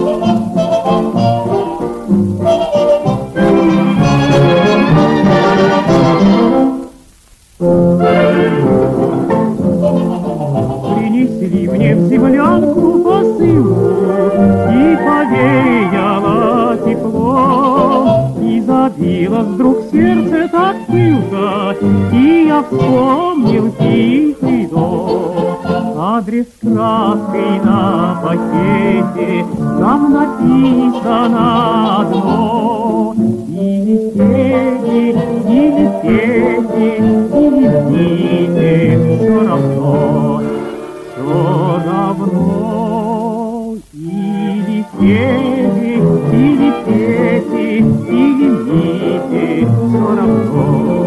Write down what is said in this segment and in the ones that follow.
Принесли мне в землянку посылку, и повеяло тепло, и забило вдруг сердце так пылко, и я вспомнил тихий дом. Адрес краской на пакете, там написано одно: или пейте, или пейте, или пейте, все равно. Все равно, или пейте, или пейте, или пейте, все равно.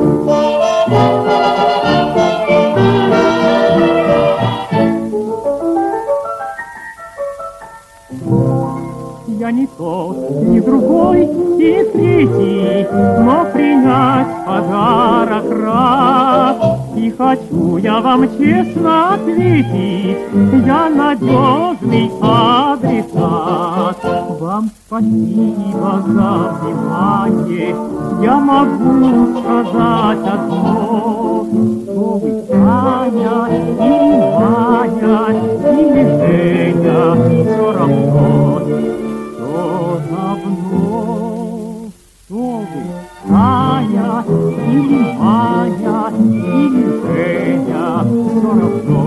Я не тот, ни другой, и третий, но принять подарок рад. И хочу я вам честно ответить, я надежный адресат. Вам спасибо за внимание, я могу сказать одно: что вы Таня или Маня или Женя, все равно. Все равно, что вы Таня или Маня или Женя, все равно.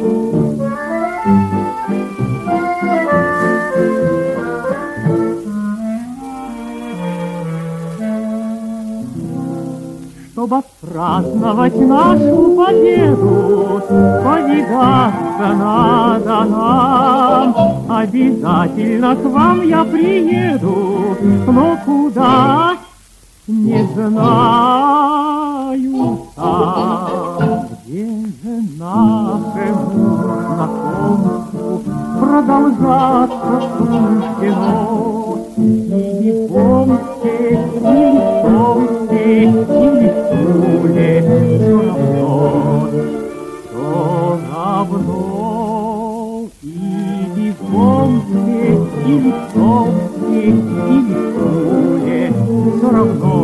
Чтобы отпраздновать нашу победу, повидаться надо нам. Обязательно к вам я приеду, но куда — не знаю сам. Где же нашему знакомству продолжаться суждено? Или в Омске, или в Томске, или в Туле, все равно, все равно. Или в Омске, или в Томске, или в Туле, все равно.